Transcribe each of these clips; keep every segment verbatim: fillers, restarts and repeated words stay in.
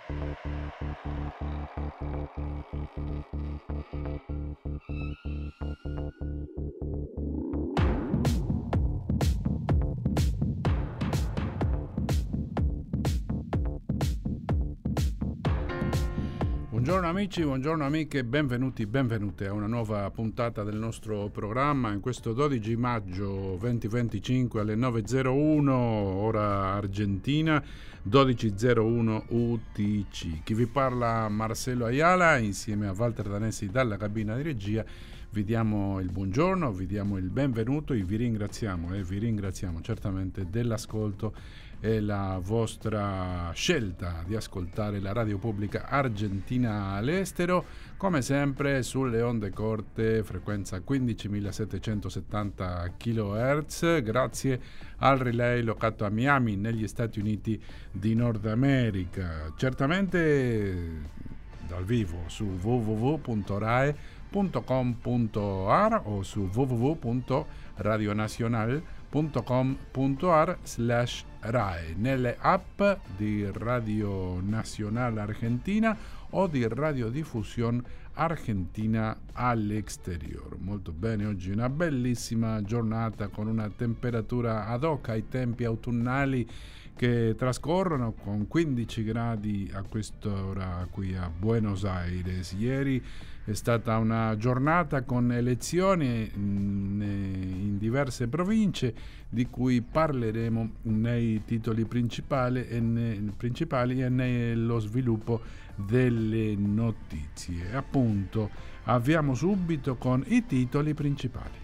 Buongiorno amici, buongiorno amiche, benvenuti, benvenute a una nuova puntata del nostro programma in questo dodici maggio duemilaventicinque alle nove e zero uno, ora Argentina, dodici e zero uno U T C. Chi vi parla Marcello Ayala insieme a Walter Danesi dalla cabina di regia. Vi diamo il buongiorno, vi diamo il benvenuto e vi ringraziamo e vi ringraziamo certamente dell'ascolto e la vostra scelta di ascoltare la radio pubblica argentina all'estero, come sempre sulle onde corte, frequenza quindicimilasettecentosettanta chilohertz, grazie al relay locato a Miami negli Stati Uniti di Nord America. Certamente dal vivo su w w w punto rai punto com punto a r o su w w w punto radionacional punto com punto a r slash rai, nelle app di Radio Nazionale Argentina o di Radiodiffusione Argentina all'Exterior. Molto bene, oggi una bellissima giornata con una temperatura ad hoc ai tempi autunnali che trascorrono, con quindici gradi a quest'ora qui a Buenos Aires. Ieri è stata una giornata con elezioni in, in diverse province di cui parleremo nei titoli principali e, ne, principali e nello sviluppo delle notizie. Appunto, avviamo subito con i titoli principali.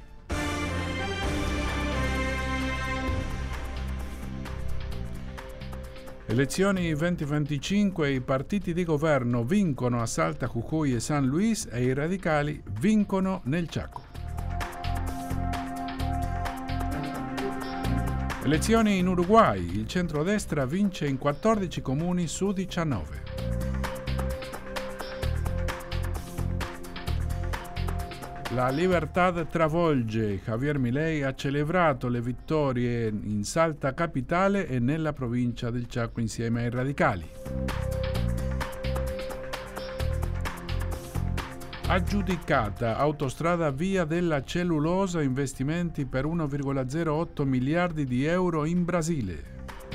Elezioni duemilaventicinque, i partiti di governo vincono a Salta, Jujuy e San Luis e i radicali vincono nel Chaco. Elezioni in Uruguay, il centrodestra vince in quattordici comuni su diciannove. La Libertad travolge, Javier Milei ha celebrato le vittorie in Salta capitale e nella provincia del Chaco insieme ai radicali. Aggiudicata autostrada via della cellulosa, investimenti per uno virgola zero otto miliardi di euro in Brasile.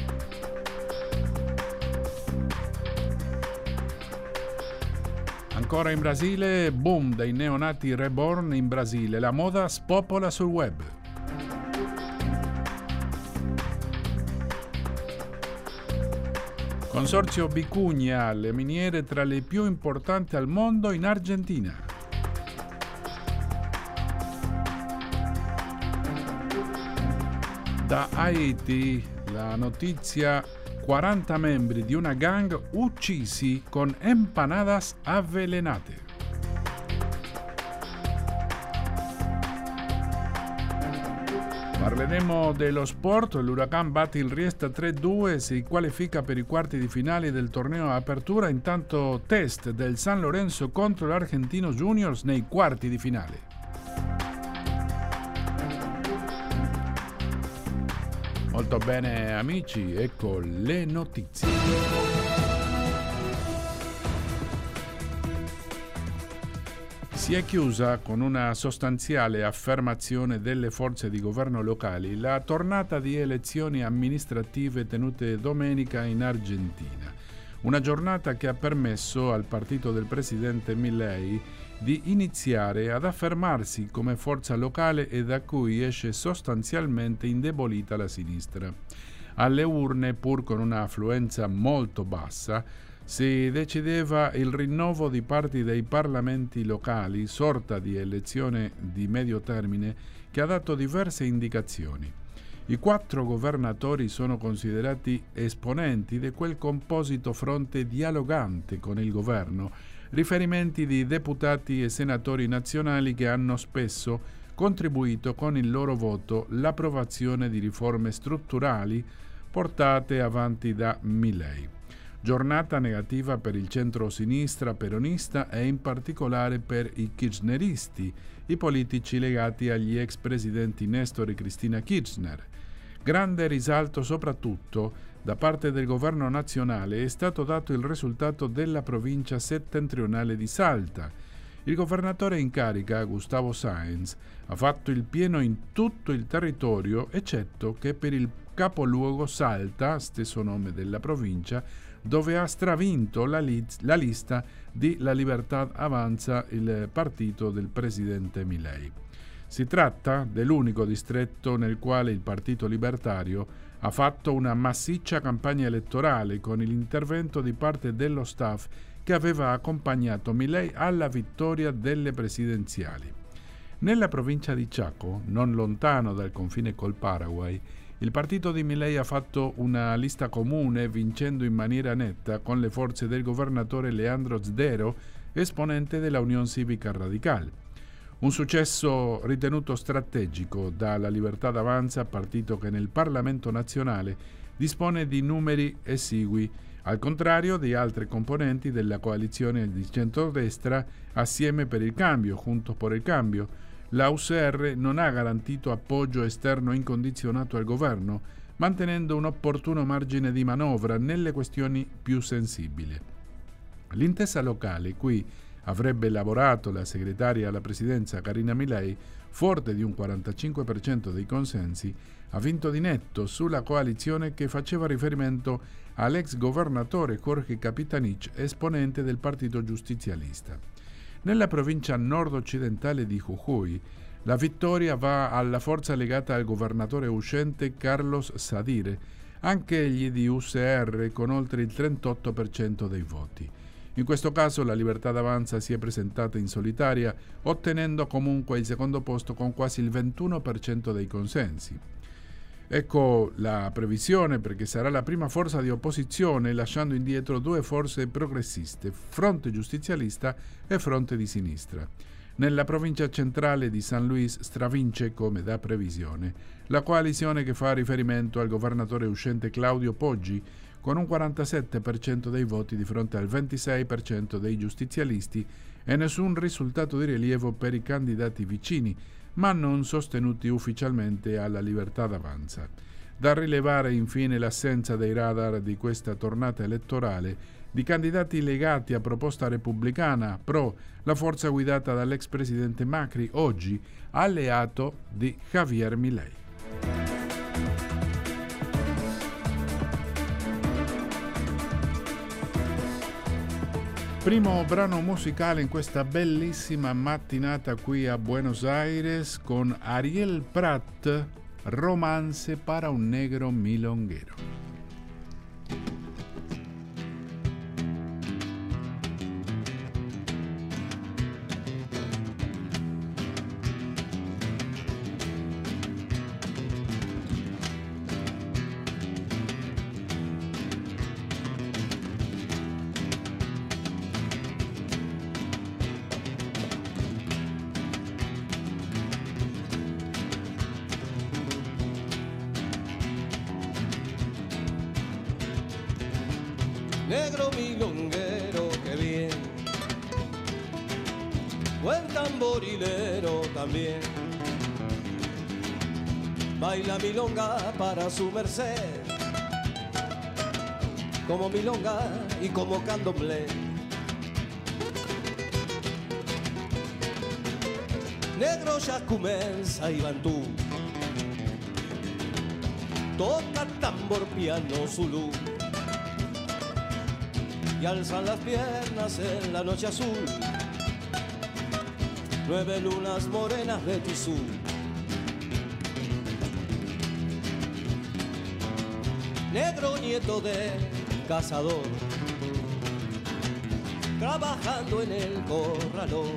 Ancora in Brasile, boom dei neonati reborn in Brasile, la moda spopola sul web. Consorzio Vicuña, le miniere tra le più importanti al mondo in Argentina. Da Haiti, la notizia: quaranta membri di una gang uccisi con empanadas avvelenate. Parleremo dello sport, l'Huracan batte il Riesta tre due, si qualifica per i quarti di finale del torneo Apertura, intanto test del San Lorenzo contro l'Argentino Juniors nei quarti di finale. Molto bene amici, ecco le notizie. Si è chiusa con una sostanziale affermazione delle forze di governo locali la tornata di elezioni amministrative tenute domenica in Argentina. Una giornata che ha permesso al partito del presidente Milei di iniziare ad affermarsi come forza locale e da cui esce sostanzialmente indebolita la sinistra. Alle urne, pur con una affluenza molto bassa, si decideva il rinnovo di parti dei parlamenti locali, sorta di elezione di medio termine che ha dato diverse indicazioni. I quattro governatori sono considerati esponenti di quel composito fronte dialogante con il governo, riferimenti di deputati e senatori nazionali che hanno spesso contribuito con il loro voto l'approvazione di riforme strutturali portate avanti da Milei. Giornata negativa per il centro-sinistra peronista e in particolare per i kirchneristi, i politici legati agli ex presidenti Néstor e Cristina Kirchner. Grande risalto soprattutto da parte del governo nazionale è stato dato il risultato della provincia settentrionale di Salta. Il governatore in carica, Gustavo Sáenz, ha fatto il pieno in tutto il territorio, eccetto che per il capoluogo Salta, stesso nome della provincia, dove ha stravinto la, li- la lista di La Libertad Avanza, il partito del presidente Milei. Si tratta dell'unico distretto nel quale il Partito Libertario ha fatto una massiccia campagna elettorale con l'intervento di parte dello staff che aveva accompagnato Milei alla vittoria delle presidenziali. Nella provincia di Chaco, non lontano dal confine col Paraguay, il partito di Milei ha fatto una lista comune vincendo in maniera netta con le forze del governatore Leandro Zdero, esponente della Unión Cívica Radical. Un successo ritenuto strategico dalla Libertad Avanza, partito che nel Parlamento nazionale dispone di numeri esigui, al contrario di altre componenti della coalizione di centrodestra Assieme per il Cambio, Juntos por el Cambio. La U C R non ha garantito appoggio esterno incondizionato al governo, mantenendo un opportuno margine di manovra nelle questioni più sensibili. L'intesa locale, qui avrebbe lavorato la segretaria alla presidenza Karina Milei, forte di un quarantacinque per cento dei consensi, ha vinto di netto sulla coalizione che faceva riferimento all'ex governatore Jorge Capitanich, esponente del partito giustizialista. Nella provincia nord-occidentale di Jujuy, la vittoria va alla forza legata al governatore uscente Carlos Sadire, anch'egli di U C R con oltre il trentotto per cento dei voti. In questo caso la Libertad Avanza si è presentata in solitaria, ottenendo comunque il secondo posto con quasi il ventuno per cento dei consensi. Ecco la previsione, perché sarà la prima forza di opposizione, lasciando indietro due forze progressiste, Fronte Giustizialista e Fronte di Sinistra. Nella provincia centrale di San Luis stravince, come da previsione, la coalizione che fa riferimento al governatore uscente Claudio Poggi, con un quarantasette per cento dei voti di fronte al ventisei per cento dei giustizialisti e nessun risultato di rilievo per i candidati vicini, ma non sostenuti ufficialmente alla Libertad Avanza. Da rilevare infine l'assenza dei radar di questa tornata elettorale di candidati legati a Proposta Repubblicana Pro, la forza guidata dall'ex presidente Macri, oggi alleato di Javier Milei. Primo brano musicale in questa bellissima mattinata qui a Buenos Aires con Ariel Prat, Romance para un negro milonguero. Negro milonguero, que bien, buen tamborilero también, baila milonga para su merced, como milonga y como candomblé. Negro ya comença y bantú, toca tambor, piano, zulú, y alzan las piernas en la noche azul, nueve lunas morenas de tisú. Negro nieto de cazador, trabajando en el corralón,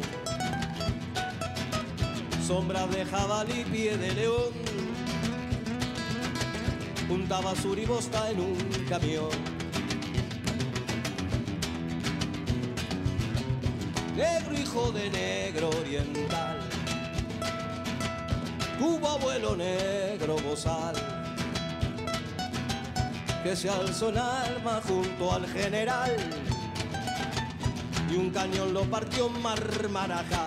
sombra de jabalí, pie de león, juntaba suribosta en un camión. Negro hijo de negro oriental, tuvo abuelo negro bozal, que se alzó en alma junto al general, y un cañón lo partió en Marmarajá.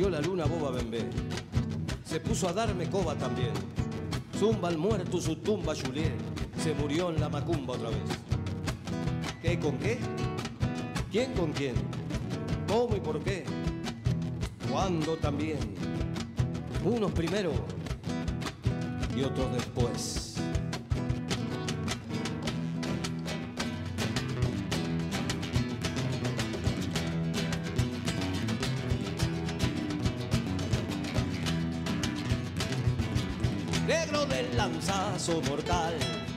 vio la luna boba bembé. Se puso a darme coba también. Zumba al muerto su tumba Juliet. Se murió en la macumba otra vez. ¿Qué con qué? ¿Quién con quién? ¿Cómo y por qué? ¿Cuándo también? Unos primero y otros después. Negro del lanzazo mortal,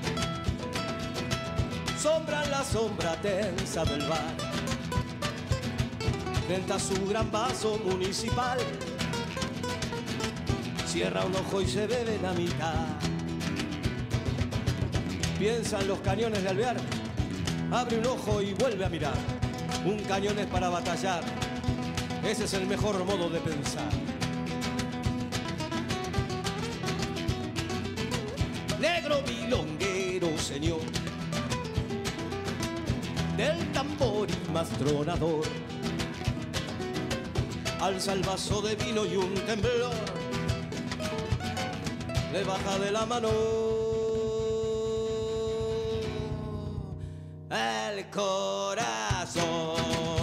sombra en la sombra tensa del bar, frente a su gran vaso municipal, cierra un ojo y se bebe la mitad. Piensa en los cañones de Alvear, abre un ojo y vuelve a mirar. Un cañón es para batallar, ese es el mejor modo de pensar. Negro milonguero, señor, del tambor y más tronador, alza el vaso de vino y un temblor le baja de la mano el corazón.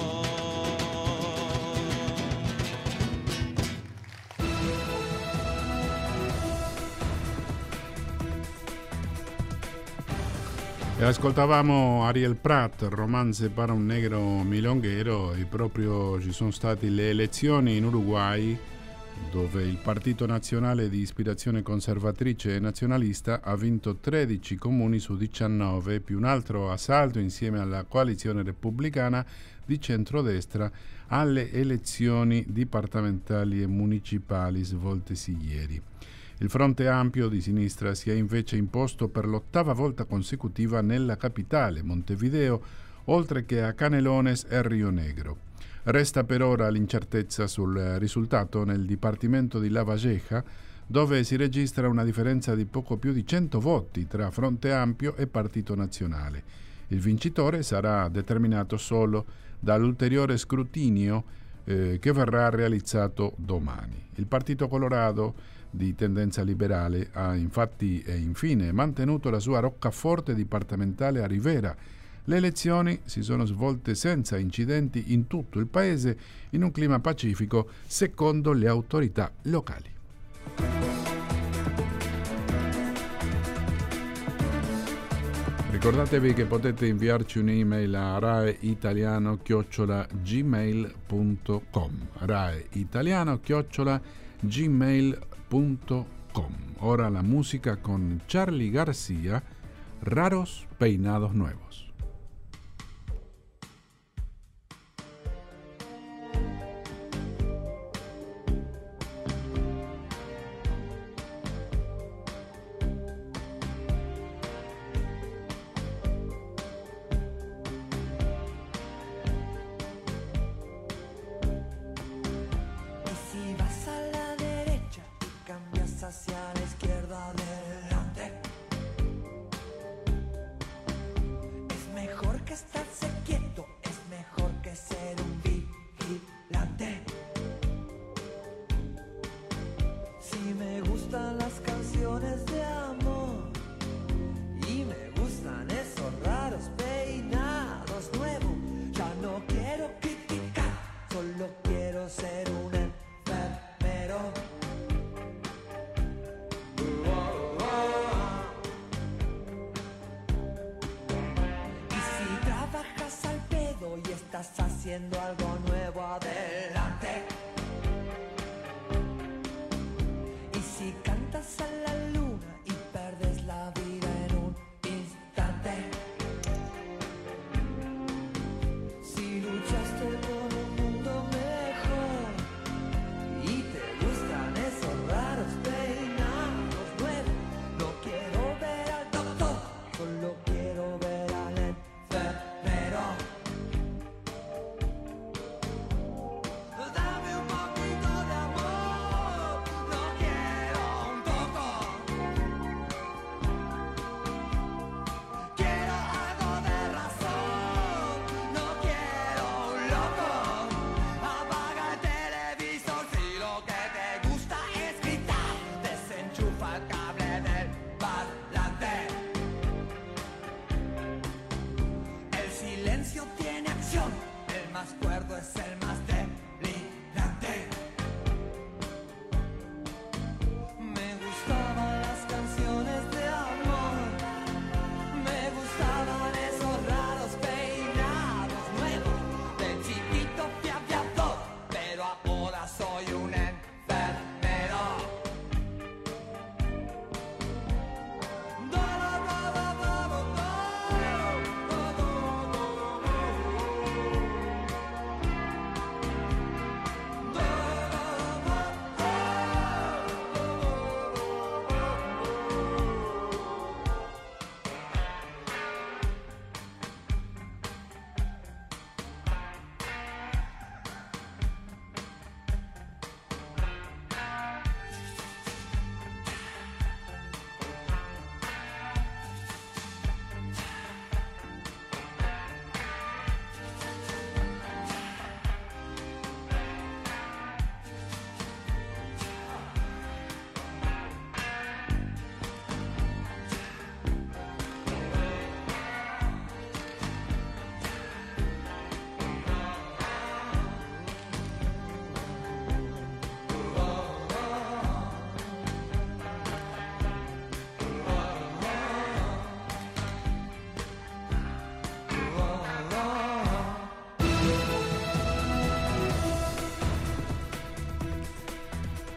E ascoltavamo Ariel Prat, Romanze para un negro milonghero, e proprio ci sono state le elezioni in Uruguay dove il Partito Nazionale di ispirazione conservatrice e nazionalista ha vinto tredici comuni su diciannove, più un altro assalto insieme alla coalizione repubblicana di centrodestra alle elezioni dipartimentali e municipali svoltesi ieri. Il Fronte Ampio di sinistra si è invece imposto per l'ottava volta consecutiva nella capitale, Montevideo, oltre che a Canelones e Rio Negro. Resta per ora l'incertezza sul risultato nel dipartimento di Lavalleja, dove si registra una differenza di poco più di cento voti tra Fronte Ampio e Partito Nazionale. Il vincitore sarà determinato solo dall'ulteriore scrutinio eh, che verrà realizzato domani. Il Partito Colorado di tendenza liberale ha infatti e infine mantenuto la sua roccaforte dipartimentale a Rivera. Le elezioni si sono svolte senza incidenti in tutto il paese in un clima pacifico, secondo le autorità locali. Ricordatevi che potete inviarci un'email a raeitaliano chiocciola gmail punto com raeitaliano chiocciola gmail punto com. Ora la música con Charly García, Raros Peinados Nuevos. Hacia la izquierda adelante. Es mejor que estarse quieto, es mejor que ser un vigilante. Si me gustan las canciones de amor y me gustan esos raros peinados nuevos, ya no quiero criticar, solo quiero ser un enfermero. Estás haciendo algo nuevo, adelante. Y si cantas a la luna y perdes la vida en un instante, si luchaste por un mundo mejor y te gustan esos raros peinados nuevos, no quiero ver al doctor, solo quiero ver al enfermero.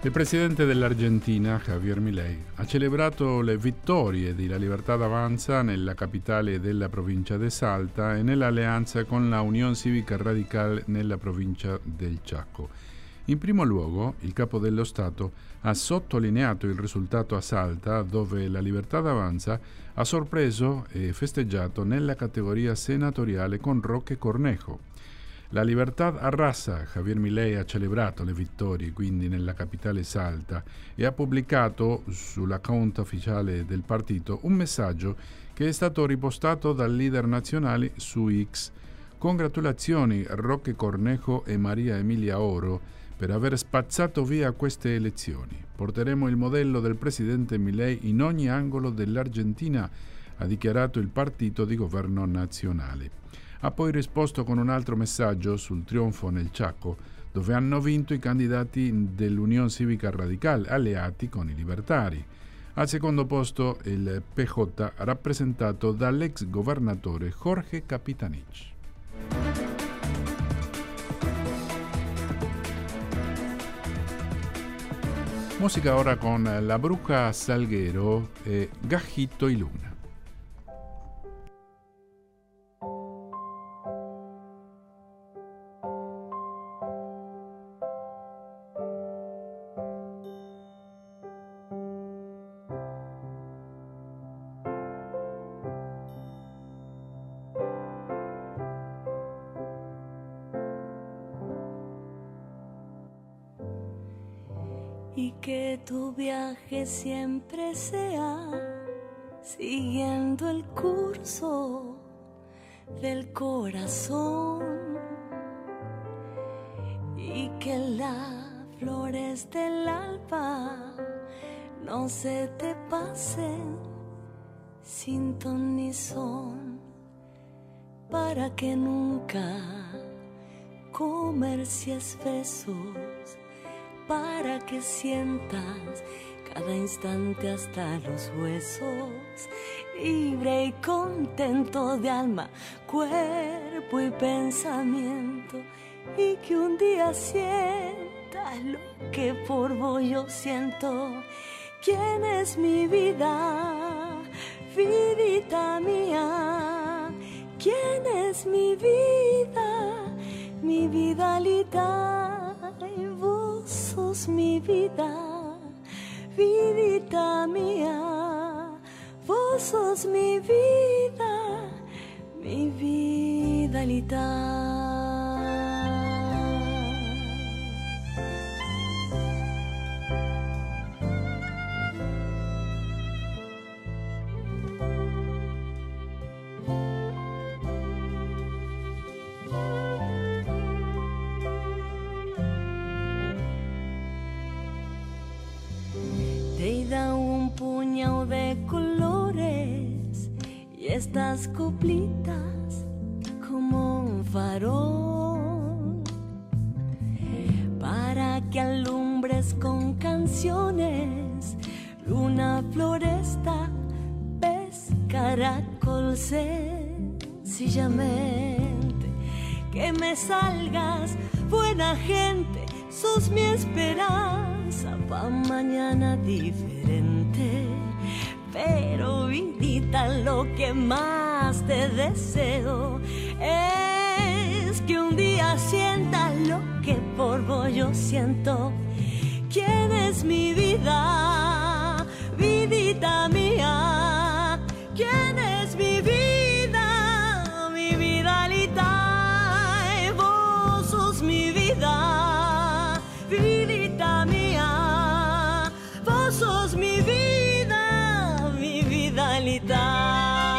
Il presidente dell'Argentina, Javier Milei, ha celebrato le vittorie di La Libertad Avanza nella capitale della provincia di Salta e nell'alleanza con la Unión Cívica Radical nella provincia del Chaco. In primo luogo, il capo dello Stato ha sottolineato il risultato a Salta, dove La Libertad Avanza ha sorpreso e festeggiato nella categoria senatoriale con Roque Cornejo. La Libertad arrasa. Javier Milei ha celebrato le vittorie quindi nella capitale Salta e ha pubblicato sull'account ufficiale del partito un messaggio che è stato ripostato dal leader nazionale su X. Congratulazioni Roque Cornejo e Maria Emilia Oro per aver spazzato via queste elezioni. Porteremo il modello del presidente Milei in ogni angolo dell'Argentina, ha dichiarato il partito di governo nazionale. Ha poi risposto con un altro messaggio sul trionfo nel Chaco, dove hanno vinto i candidati dell'Unión Cívica Radical, alleati con i libertari. Al secondo posto il P J, rappresentato dall'ex governatore Jorge Capitanich. Música ora con La Bruja Salguero e Gajito y Luna. Y que tu viaje siempre sea siguiendo el curso del corazón y que las flores del alba no se te pasen sin ton ni son, para que nunca comercies besos, para que sientas cada instante hasta los huesos, libre y contento de alma, cuerpo y pensamiento, y que un día sientas lo que por vos yo siento. ¿Quién es mi vida, vidita mía? ¿Quién es mi vida, mi vidalita? Vos sos mi vida, vidita mía. Vos sos mi vida, mi vidalita. Te da un puñado de colores y estas coplitas como un farol, para que alumbres con canciones luna, floresta, pez, caracol, sencillamente que me salgas, buena gente, sos mi esperanza pa' mañana diferente. Pero vidita, lo que más te deseo es que un día sientas lo que por vos yo siento. ¿Quién es mi vida, vidita mía? ¿Quién es mi vida, mi vidalita? Y vos sos mi vida, vidita mía. Vos sos mi vida, mi vidalita.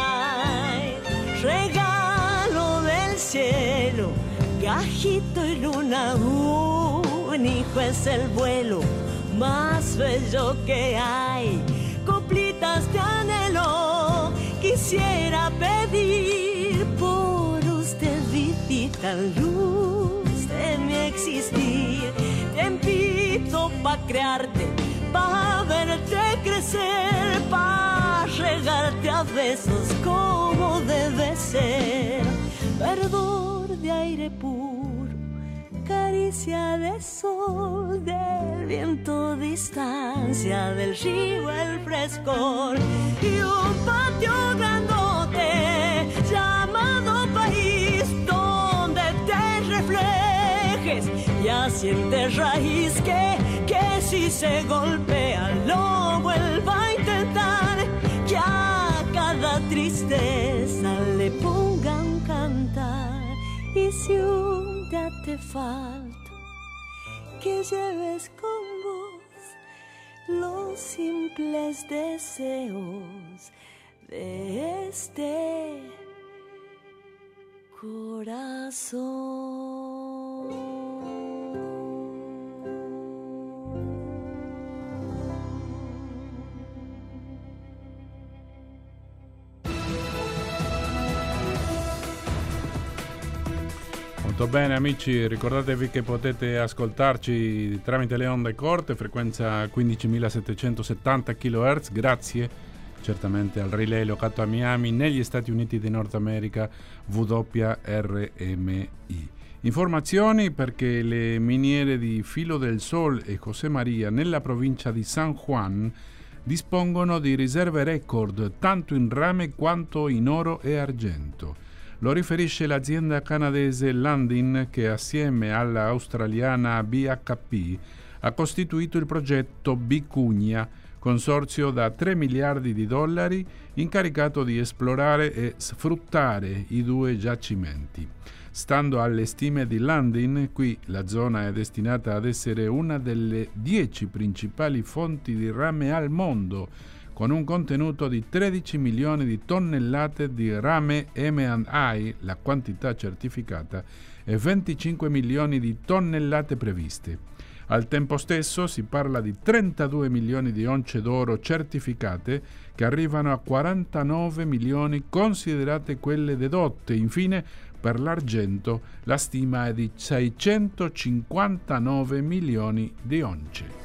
Regalo del cielo, gajito y luna, un hijo es el vuelo más bello que hay. Coplitas de anhelo quisiera pedir por usted, vidita, luz de mi existir. Tiempito pa' crearte, pa' verte crecer, pa' regarte a besos como debe ser. Verdor de aire puro, caricia de sol, del viento distancia, del río el frescor y un patio grandote llamado país donde te reflejes y asientes raíz que, que si se golpea lo vuelva a intentar, que a cada tristeza le pongan cantar. Y si un día te falta, que lleves con vos los simples deseos de este corazón. Molto bene amici, ricordatevi che potete ascoltarci tramite le onde corte, frequenza quindicimilasettecentosettanta chilohertz, grazie certamente al relay locato a Miami negli Stati Uniti di Nord America W R M I. Informazioni perché le miniere di Filo del Sol e José María nella provincia di San Juan dispongono di riserve record tanto in rame quanto in oro e argento. Lo riferisce l'azienda canadese Lundin che assieme alla australiana B H P ha costituito il progetto Vicuña, consorzio da tre miliardi di dollari incaricato di esplorare e sfruttare i due giacimenti. Stando alle stime di Lundin, qui la zona è destinata ad essere una delle dieci principali fonti di rame al mondo, con un contenuto di tredici milioni di tonnellate di rame M and I, la quantità certificata, e venticinque milioni di tonnellate previste. Al tempo stesso si parla di trentadue milioni di once d'oro certificate che arrivano a quarantanove milioni considerate quelle dedotte. Infine, per l'argento la stima è di seicentocinquantanove milioni di once.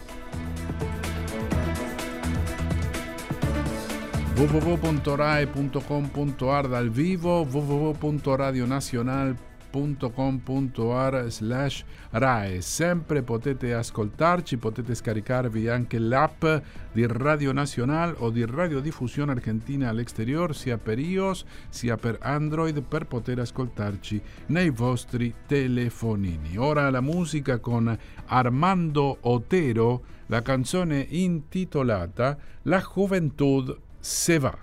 w w w punto rai punto com punto a r dal vivo, w w w punto radionacional punto com punto a r slash rai. Sempre potete ascoltarci, potete scaricarvi anche l'app di Radio Nacional o di Radiodiffusione Argentina all'Exterior, sia per iOS sia per Android, per poter ascoltarci nei vostri telefonini. Ora la musica con Armando Otero, la canzone intitolata La Juventud se va.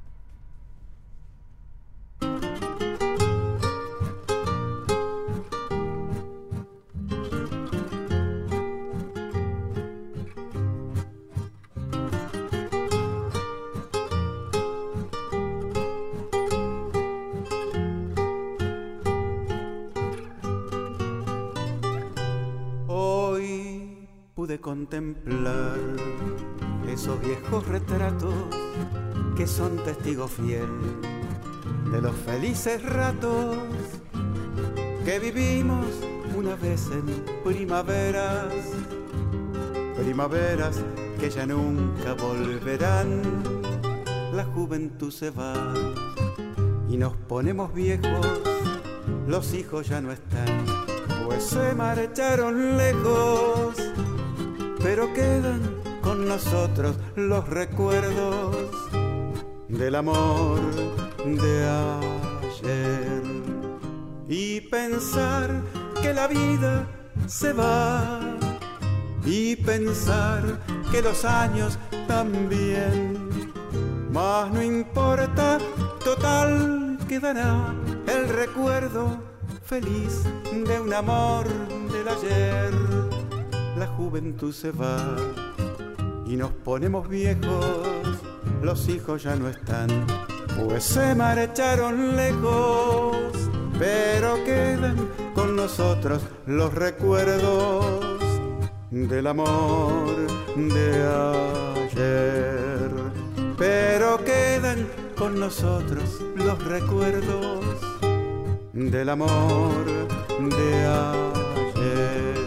Hoy pude contemplar esos viejos retratos que son testigo fiel de los felices ratos que vivimos una vez en primaveras, primaveras que ya nunca volverán. La juventud se va y nos ponemos viejos, los hijos ya no están, pues se marcharon lejos, pero quedan con nosotros los recuerdos del amor de ayer. Y pensar que la vida se va, y pensar que los años también, mas no importa, total quedará el recuerdo feliz de un amor del ayer. La juventud se va y nos ponemos viejos, los hijos ya no están, pues se marcharon lejos, pero quedan con nosotros los recuerdos del amor de ayer. Pero quedan con nosotros los recuerdos del amor de ayer.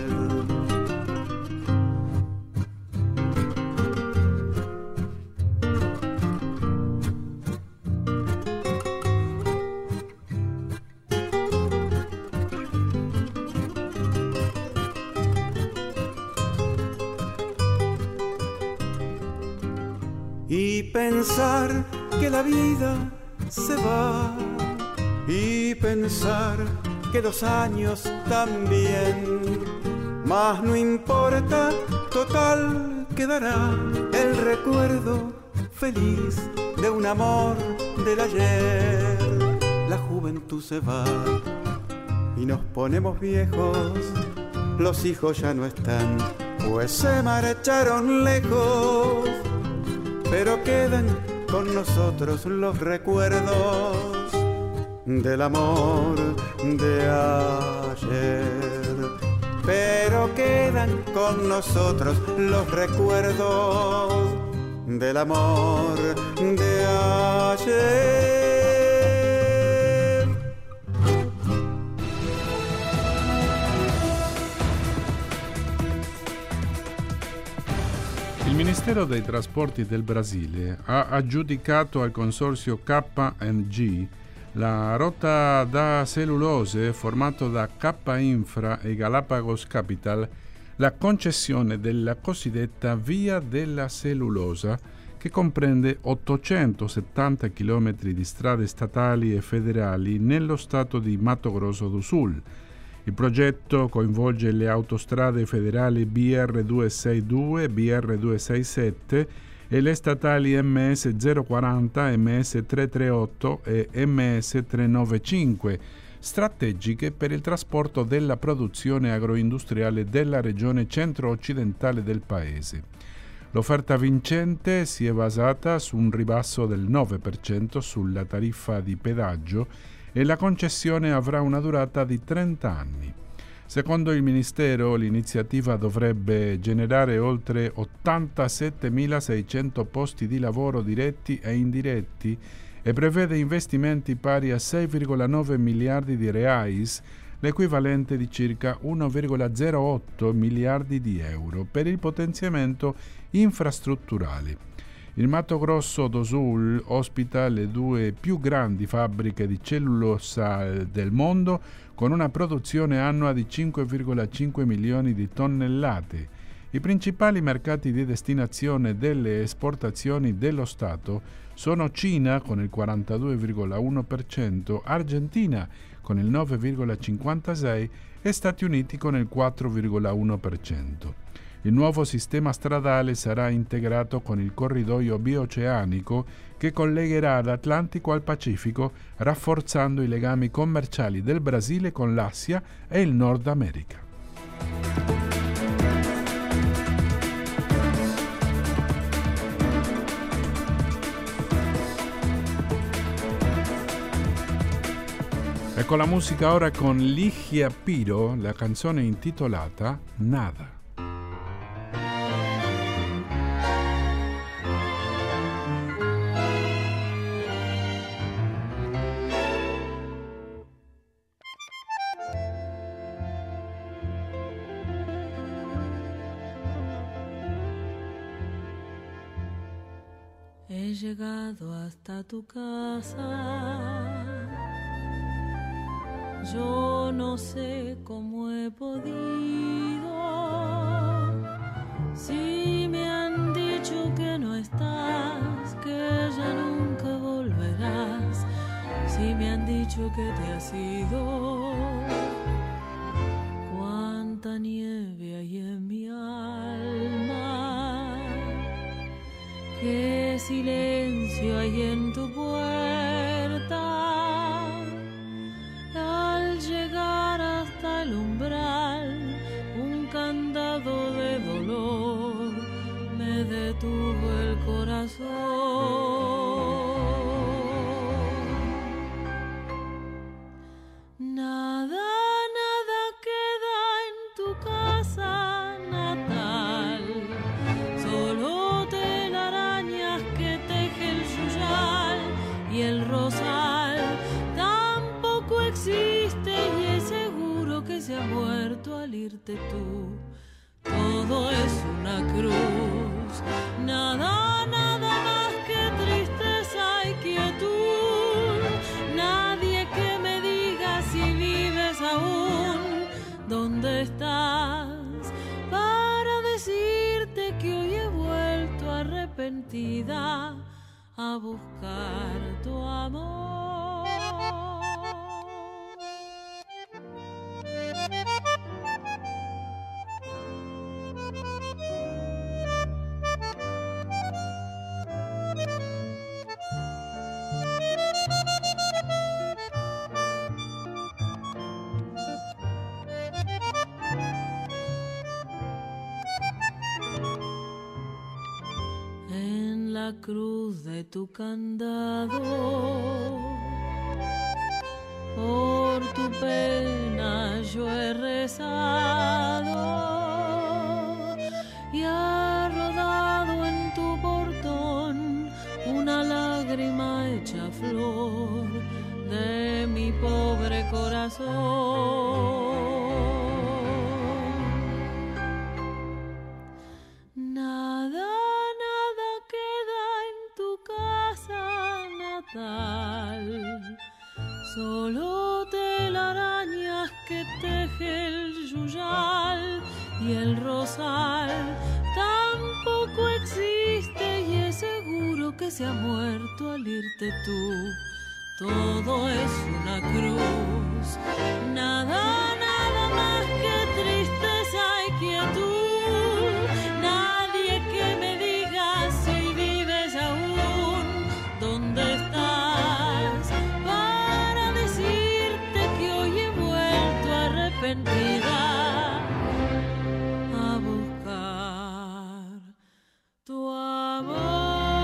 y pensar que la vida se va y pensar que los años también, mas no importa, total quedará el recuerdo feliz de un amor del ayer. La juventud se va y nos ponemos viejos, los hijos ya no están, pues se marcharon lejos, pero quedan con nosotros los recuerdos del amor de ayer. Pero quedan con nosotros los recuerdos del amor de ayer. Il Ministero dei Trasporti del Brasile ha aggiudicato al consorzio K and G la rotta da cellulose formato da K Infra e Galapagos Capital la concessione della cosiddetta Via della Cellulosa, che comprende ottocentosettanta chilometri di strade statali e federali nello stato di Mato Grosso do Sul. Il progetto coinvolge le autostrade federali B R duecentosesantadue, B R duecentosessantasette e le statali M S zero quaranta, M S trecentotrentotto e M S trecentonovantacinque, strategiche per il trasporto della produzione agroindustriale della regione centro-occidentale del paese. L'offerta vincente si è basata su un ribasso del nove per cento sulla tariffa di pedaggio e la concessione avrà una durata di trenta anni. Secondo il Ministero, l'iniziativa dovrebbe generare oltre ottantasettemilaseicento posti di lavoro diretti e indiretti e prevede investimenti pari a sei virgola nove miliardi di reais, l'equivalente di circa uno virgola zero otto miliardi di euro, per il potenziamento infrastrutturale. Il Mato Grosso do Sul ospita le due più grandi fabbriche di cellulosa del mondo, con una produzione annua di cinque virgola cinque milioni di tonnellate. I principali mercati di destinazione delle esportazioni dello Stato sono Cina con il quarantadue virgola uno per cento, Argentina con il nove virgola cinquantasei per cento e Stati Uniti con il quattro virgola uno per cento. Il nuovo sistema stradale sarà integrato con il corridoio bioceanico che collegherà l'Atlantico al Pacifico, rafforzando i legami commerciali del Brasile con l'Asia e il Nord America. Ecco la musica ora con Ligia Piro, la canzone intitolata Nada. He llegado hasta tu casa, yo no sé cómo he podido, si me han dicho que no estás, que ya nunca volverás, si me han dicho que te has ido, cuánta nieve hay en mi alma, qué silencio hay en tu puerta. Al llegar hasta el umbral, un candado de dolor me detuvo el corazón. Nada, nada queda en tu casa natal, solo telarañas que teje el yuyal y el rosal. Tampoco existe y es seguro que se ha muerto al irte tú. Todo es una cruz, nada, nada más que tristeza arrepentida a buscar tu amor. La cruz de tu candado, por tu pena yo he rezado y ha rodado en tu portón una lágrima hecha flor de mi pobre corazón. Nada solo telarañas que teje el yuyal y el rosal tampoco existe y es seguro que se ha muerto al irte tú. Todo es una cruz, nada, nada más que tristeza y quietud. Nadie que me diga si vives aún, ¿dónde estás? Arrepentida a buscar tu amor.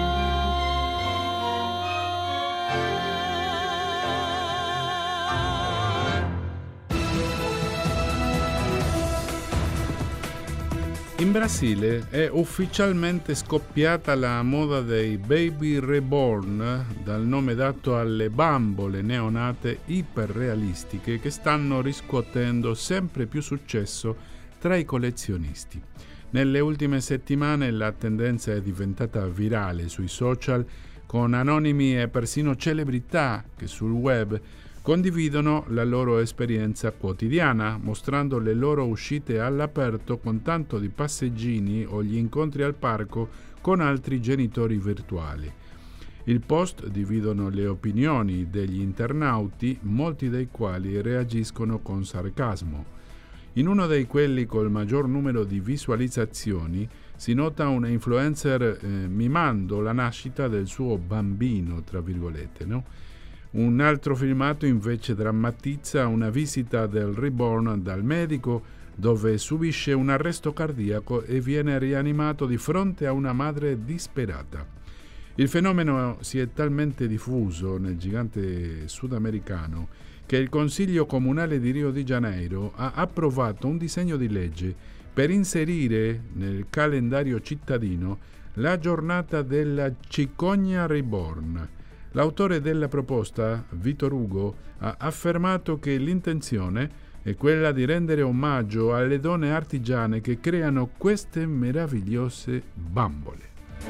In Brasile è ufficialmente scoppiata la moda dei baby reborn, dal nome dato alle bambole neonate iperrealistiche che stanno riscuotendo sempre più successo tra i collezionisti. Nelle ultime settimane la tendenza è diventata virale sui social, con anonimi e persino celebrità che sul web condividono la loro esperienza quotidiana, mostrando le loro uscite all'aperto con tanto di passeggini o gli incontri al parco con altri genitori virtuali. Il post dividono le opinioni degli internauti, molti dei quali reagiscono con sarcasmo. In uno dei quelli col maggior numero di visualizzazioni si nota una influencer eh, mimando la nascita del suo bambino, tra virgolette, no? Un altro filmato invece drammatizza una visita del reborn dal medico dove subisce un arresto cardiaco e viene rianimato di fronte a una madre disperata. Il fenomeno si è talmente diffuso nel gigante sudamericano che il Consiglio Comunale di Rio de Janeiro ha approvato un disegno di legge per inserire nel calendario cittadino la giornata della cicogna reborn. L'autore della proposta, Vitor Hugo, ha affermato che l'intenzione è quella di rendere omaggio alle donne artigiane che creano queste meravigliose bambole.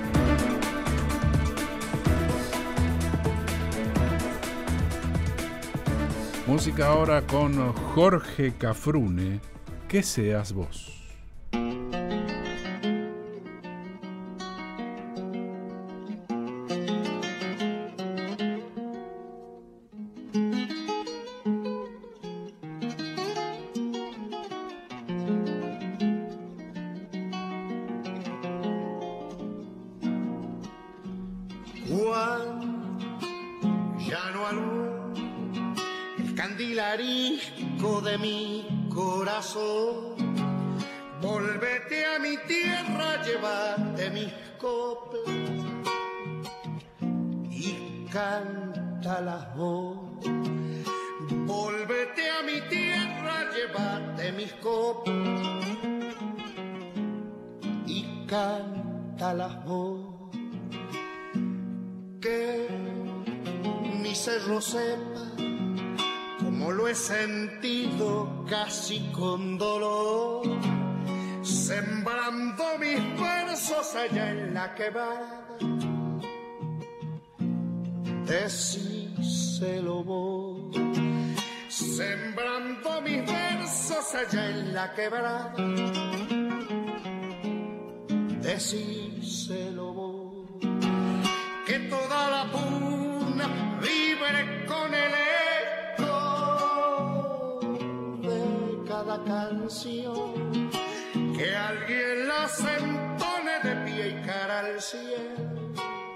Música ora con Jorge Cafrune, Que seas vos. Volvete a mi tierra, llévate mis coplas y cántalas vos. Volvete a mi tierra, llévate mis coplas y cántalas vos. Que mi cerro sepa como lo he sentido casi con dolor, sembrando mis versos allá en la quebrada. Decíselo vos, sembrando mis versos allá en la quebrada. decíselo vos, que toda la puna vibre con el eco de cada canción, que alguien la entone de pie y cara al cielo,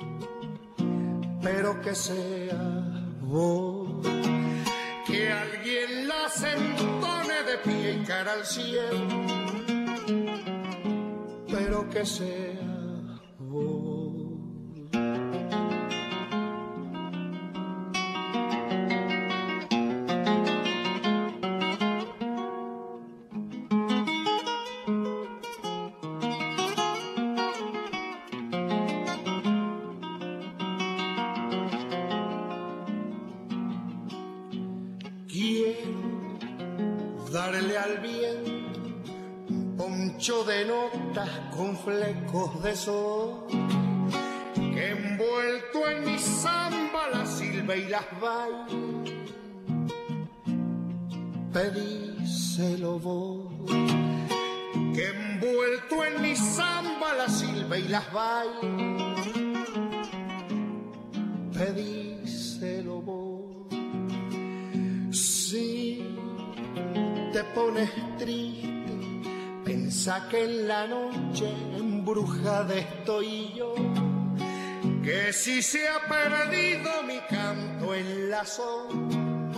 pero que sea vos, que alguien la entone de pie y cara al cielo, pero que sea vos. Darle al viento un poncho de notas con flecos de sol, que envuelto en mi samba la silbe y las baile, pedíselo vos, que envuelto en mi samba la silbe y las baile, pedíselo vos. Sí, te pones triste, pensá que en la noche embrujada estoy yo, que si se ha perdido mi canto en la sombra,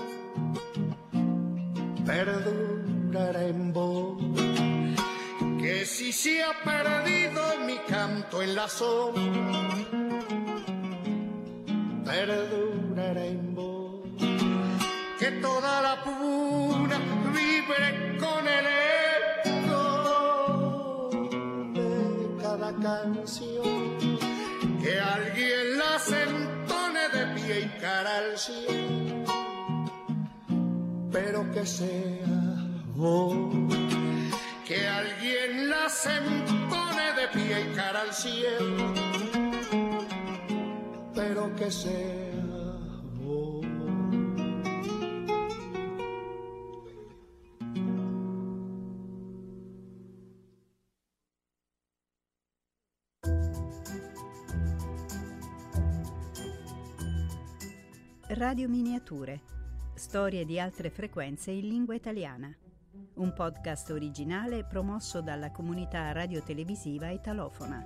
perdurará en vos, que si se ha perdido mi canto en la sombra, perdurará en vos, que toda la puna vibre con el eco de cada canción, que alguien la entone de pie y cara al cielo, pero que sea vos, que alguien la entone de pie y cara al cielo, pero que sea vos. Radio Miniature, storie di altre frequenze in lingua italiana. Un podcast originale promosso dalla comunità radiotelevisiva italofona.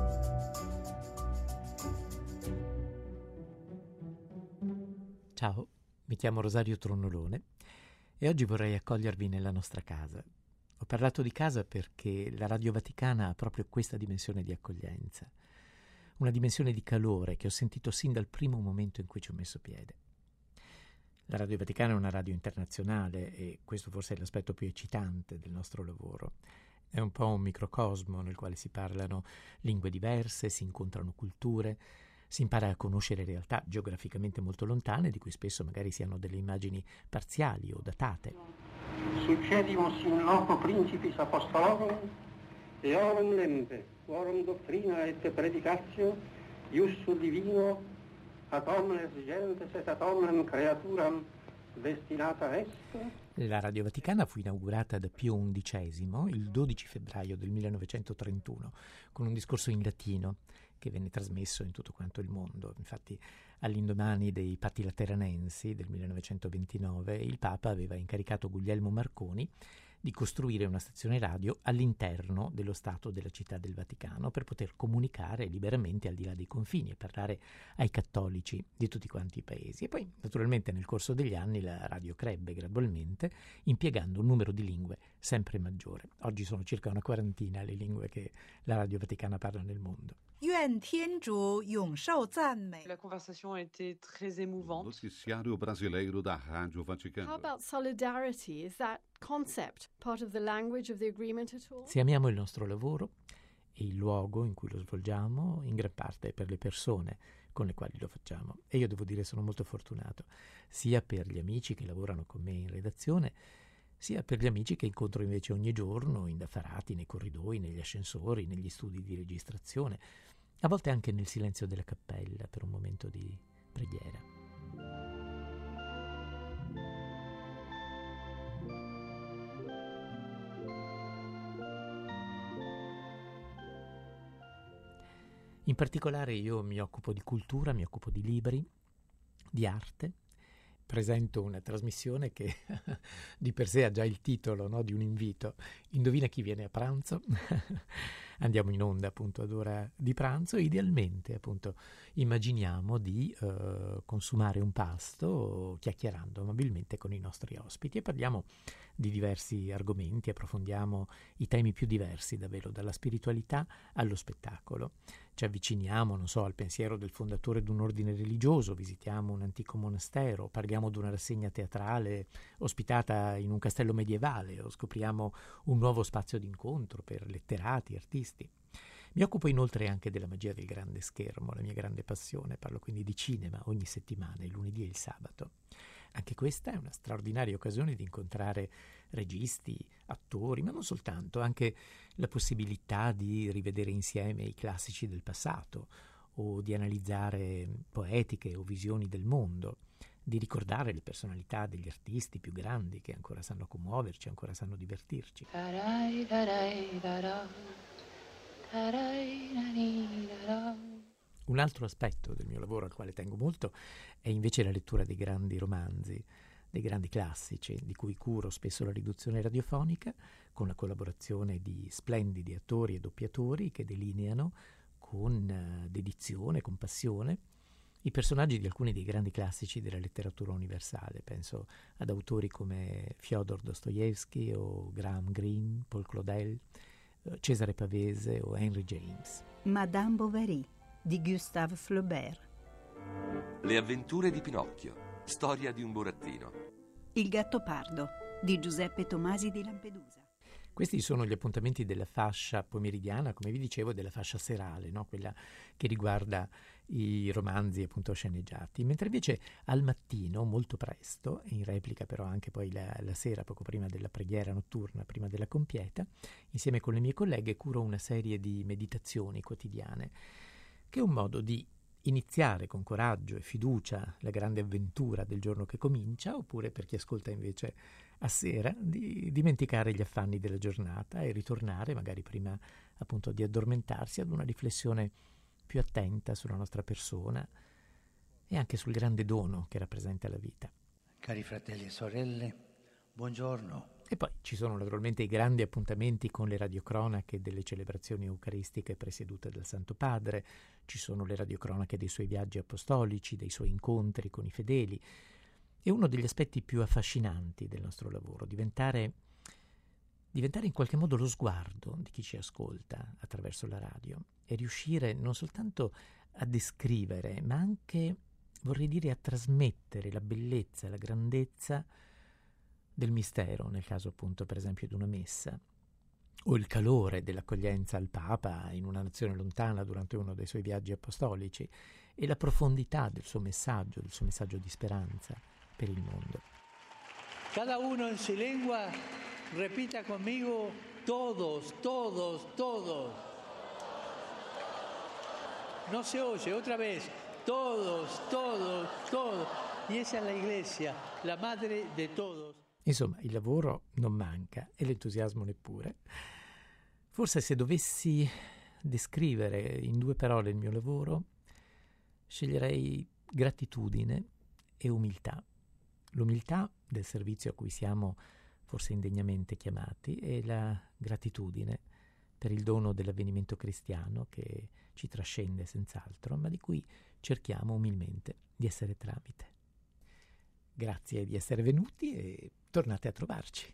Ciao, mi chiamo Rosario Tronnolone e oggi vorrei accogliervi nella nostra casa. Ho parlato di casa perché la Radio Vaticana ha proprio questa dimensione di accoglienza. Una dimensione di calore che ho sentito sin dal primo momento in cui ci ho messo piede. La Radio Vaticana è una radio internazionale e questo forse è l'aspetto più eccitante del nostro lavoro. È un po' un microcosmo nel quale si parlano lingue diverse, si incontrano culture, si impara a conoscere realtà geograficamente molto lontane, di cui spesso magari si hanno delle immagini parziali o datate. Succedimus in loco principis apostolorum, eorum lempe, quorum doctrina et predicatio, iussu divino, ad omnes gentes et ad omnem creaturam destinata est. La Radio Vaticana fu inaugurata da Pio undicesimo il dodici febbraio del millenovecentotrentuno con un discorso in latino che venne trasmesso in tutto quanto il mondo. Infatti, all'indomani dei Patti Lateranensi del millenovecentoventinove, il Papa aveva incaricato Guglielmo Marconi di costruire una stazione radio all'interno dello Stato della Città del Vaticano per poter comunicare liberamente al di là dei confini e parlare ai cattolici di tutti quanti i paesi. E poi, naturalmente, nel corso degli anni la radio crebbe gradualmente, impiegando un numero di lingue sempre maggiore. Oggi sono circa una quarantina le lingue che la Radio Vaticana parla nel mondo. La conversation a été très émouvante. Noticiário brasileiro da Rádio Vaticana. How about solidarity? Is that concept part of the language of the agreement at all? Se amiamo il nostro lavoro e il luogo in cui lo svolgiamo, in gran parte è per le persone con le quali lo facciamo. E io devo dire sono molto fortunato, sia per gli amici che lavorano con me in redazione, sia per gli amici che incontro invece ogni giorno, indaffarati nei corridoi, negli ascensori, negli studi di registrazione, a volte anche nel silenzio della cappella per un momento di preghiera. In particolare io mi occupo di cultura, mi occupo di libri, di arte. Presento una trasmissione che di per sé ha già il titolo, no, di un invito. Indovina chi viene a pranzo? Andiamo in onda appunto ad ora di pranzo. Idealmente appunto immaginiamo di eh, consumare un pasto chiacchierando amabilmente con i nostri ospiti e parliamo di diversi argomenti, approfondiamo i temi più diversi davvero, dalla spiritualità allo spettacolo. Ci avviciniamo, non so, al pensiero del fondatore di un ordine religioso, visitiamo un antico monastero, parliamo di una rassegna teatrale ospitata in un castello medievale o scopriamo un nuovo spazio d'incontro per letterati, artisti. Mi occupo inoltre anche della magia del grande schermo, la mia grande passione, parlo quindi di cinema ogni settimana, il lunedì e il sabato. Anche questa è una straordinaria occasione di incontrare registi, attori, ma non soltanto, anche la possibilità di rivedere insieme i classici del passato o di analizzare poetiche o visioni del mondo, di ricordare le personalità degli artisti più grandi che ancora sanno commuoverci, ancora sanno divertirci. Un altro aspetto del mio lavoro al quale tengo molto è invece la lettura dei grandi romanzi, dei grandi classici, di cui curo spesso la riduzione radiofonica, con la collaborazione di splendidi attori e doppiatori che delineano con uh, dedizione, con passione, i personaggi di alcuni dei grandi classici della letteratura universale. Penso ad autori come Fyodor Dostoevsky o Graham Greene, Paul Claudel, uh, Cesare Pavese o Henry James. Madame Bovary di Gustave Flaubert. Le avventure di Pinocchio, storia di un burattino. Il Gattopardo di Giuseppe Tomasi di Lampedusa. Questi sono gli appuntamenti della fascia pomeridiana, come vi dicevo, della fascia serale, no? Quella che riguarda i romanzi appunto sceneggiati. Mentre invece al mattino, molto presto, in replica però anche poi la, la sera, poco prima della preghiera notturna, prima della compieta, insieme con le mie colleghe curo una serie di meditazioni quotidiane, che è un modo di iniziare con coraggio e fiducia la grande avventura del giorno che comincia, oppure per chi ascolta invece a sera di dimenticare gli affanni della giornata e ritornare magari prima appunto di addormentarsi ad una riflessione più attenta sulla nostra persona e anche sul grande dono che rappresenta la vita. Cari fratelli e sorelle, buongiorno. E poi ci sono naturalmente i grandi appuntamenti con le radiocronache delle celebrazioni eucaristiche presiedute dal Santo Padre, ci sono le radiocronache dei suoi viaggi apostolici, dei suoi incontri con i fedeli. E uno degli aspetti più affascinanti del nostro lavoro, diventare, diventare in qualche modo lo sguardo di chi ci ascolta attraverso la radio e riuscire non soltanto a descrivere, ma anche, vorrei dire, a trasmettere la bellezza, la grandezza del mistero, nel caso appunto per esempio di una messa, o il calore dell'accoglienza al Papa in una nazione lontana durante uno dei suoi viaggi apostolici, e la profondità del suo messaggio, del suo messaggio di speranza per il mondo. Cada uno en su lengua repita conmigo: todos, todos, todos. No se oye, otra vez: todos, todos, todos. Y esa es la iglesia, la madre de todos. Insomma, il lavoro non manca e l'entusiasmo neppure. Forse se dovessi descrivere in due parole il mio lavoro, sceglierei gratitudine e umiltà. L'umiltà del servizio a cui siamo forse indegnamente chiamati e la gratitudine per il dono dell'avvenimento cristiano che ci trascende senz'altro, ma di cui cerchiamo umilmente di essere tramite. Grazie di essere venuti e tornate a trovarci.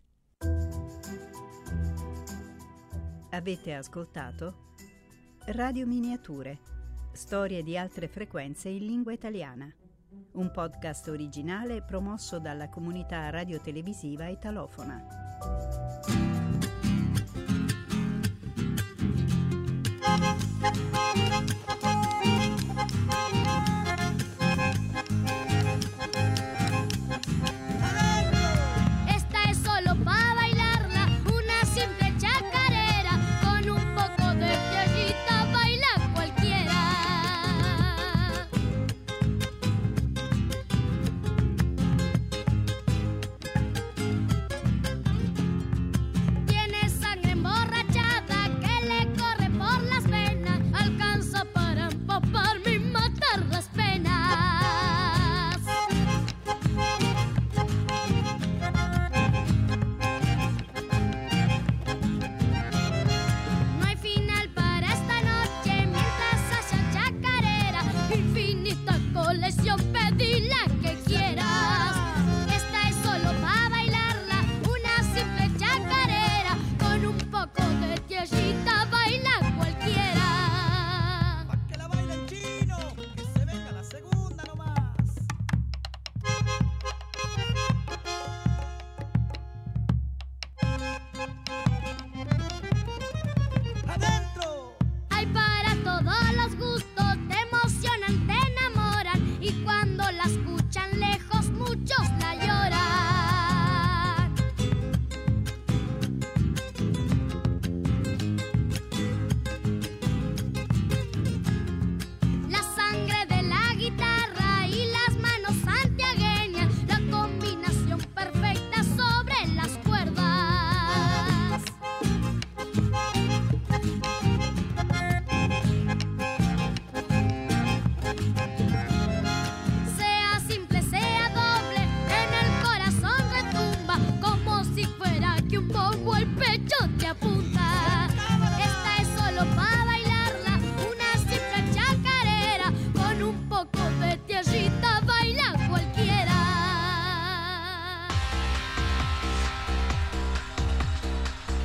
Avete ascoltato Radio Miniature, storie di altre frequenze in lingua italiana, un podcast originale promosso dalla comunità radiotelevisiva italofona.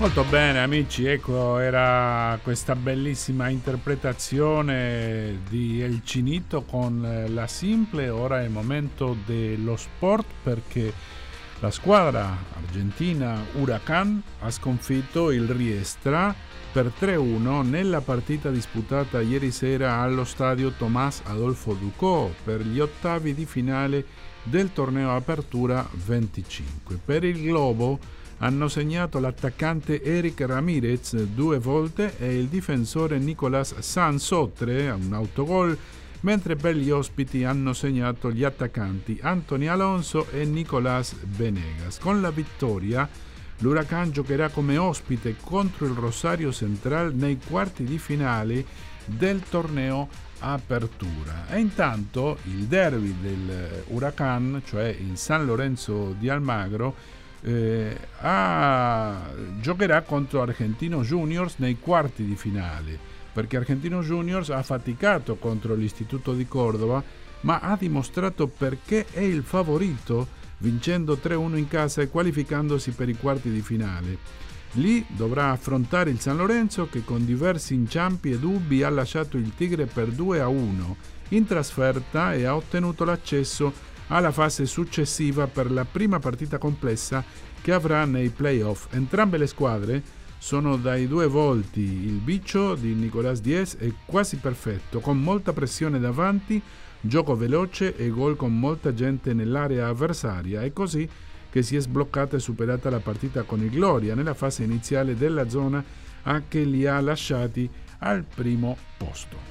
Molto bene amici, ecco era questa bellissima interpretazione di El Chinito con La Simple. Ora è il momento dello sport perché la squadra argentina Huracán ha sconfitto il Riestra per tre a uno nella partita disputata ieri sera allo stadio Tomás Adolfo Ducó per gli ottavi di finale del torneo Apertura venticinque. Per il Globo hanno segnato l'attaccante Eric Ramirez due volte e il difensore Nicolás Sansotre un autogol, mentre per gli ospiti hanno segnato gli attaccanti Anthony Alonso e Nicolás Venegas. Con la vittoria l'Huracán giocherà come ospite contro il Rosario Central nei quarti di finale del torneo Apertura. E intanto il derby del Huracán, cioè il San Lorenzo di Almagro, Eh, ah, giocherà contro Argentino Juniors nei quarti di finale, perché Argentino Juniors ha faticato contro l'Istituto di Cordova ma ha dimostrato perché è il favorito, vincendo tre a uno in casa e qualificandosi per i quarti di finale. Lì dovrà affrontare il San Lorenzo che con diversi inciampi e dubbi ha lasciato il Tigre per due a uno in trasferta e ha ottenuto l'accesso alla fase successiva per la prima partita complessa che avrà nei playoff. Entrambe le squadre sono dai due volti, il biccio di Nicolás Diez è quasi perfetto, con molta pressione davanti, gioco veloce e gol con molta gente nell'area avversaria. È così che si è sbloccata e superata la partita con il Gloria nella fase iniziale della zona a che li ha lasciati al primo posto.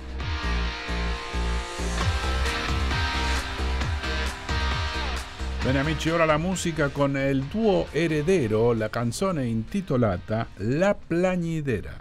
Bene amici, ora la musica con il duo Heredero, la canzone intitolata La Plañidera.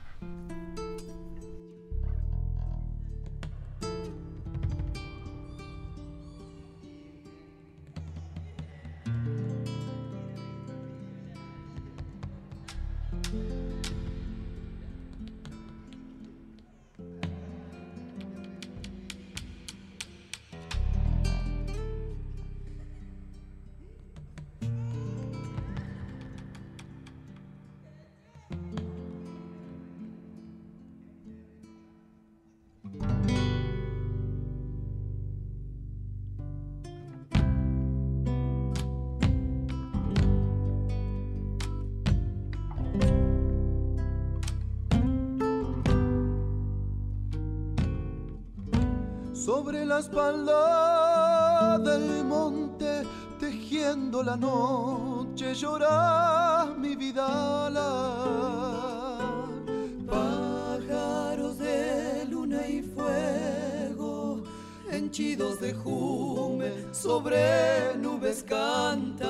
Sobre la espalda del monte, tejiendo la noche, llora mi Vidala. Pájaros de luna y fuego, henchidos de jume, sobre nubes cantan.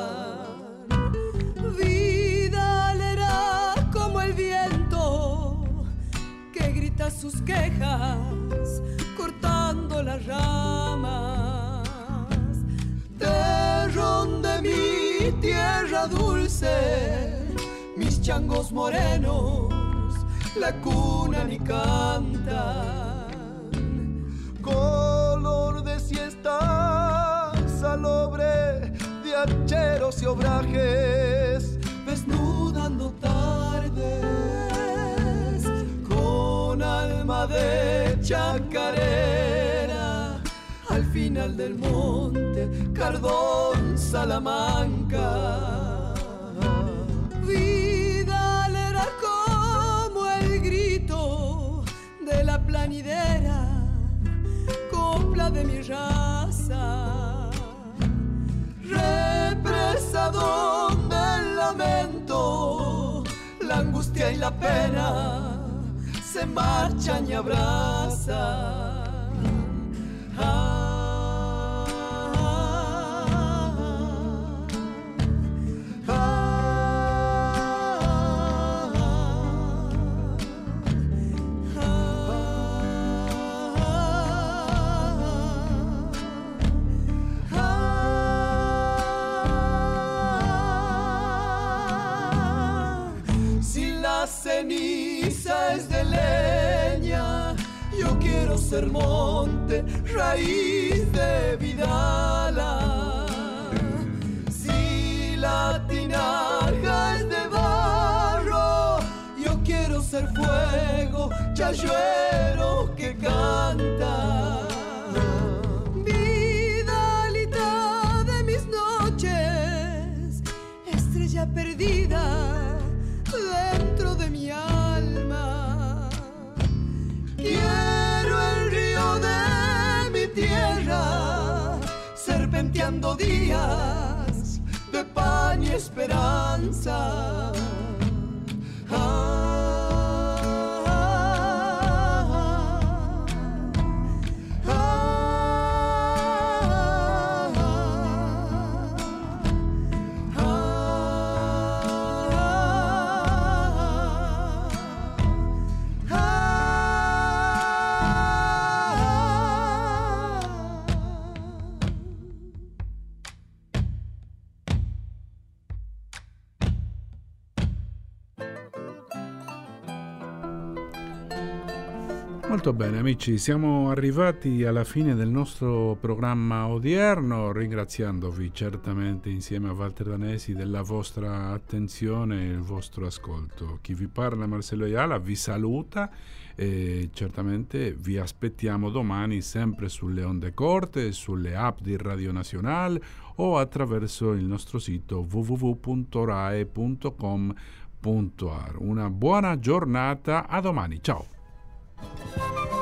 Vidala era como el viento que grita sus quejas cortando las ramas. Terrón de mi tierra dulce, mis changos morenos la cunan y cantan. Color de siesta salobre, de hacheros y obrajes, desnudando tardes con alma de chacarera. Al final del monte, Cardón, Salamanca. Vidal era como el grito de la planidera, copla de mi raza. Represa donde el lamento, la angustia y la pena se marchan y abrazan. Ah, ceniza es de leña, yo quiero ser monte, raíz de Vidala. Si la tinaja es de barro, rayuelo que canta. Vidalita de mis noches, estrella perdida dentro de mi alma. Quiero el río de mi tierra, serpenteando días de pan y esperanza. Ah, Molto bene amici, siamo arrivati alla fine del nostro programma odierno, ringraziandovi certamente insieme a Walter Danesi della vostra attenzione e il vostro ascolto. Chi vi parla, Marcello Ayala, vi saluta e certamente vi aspettiamo domani sempre sulle onde corte, sulle app di Radio Nazionale o attraverso il nostro sito w w w punto rai punto com punto a r. Una buona giornata, a domani, ciao!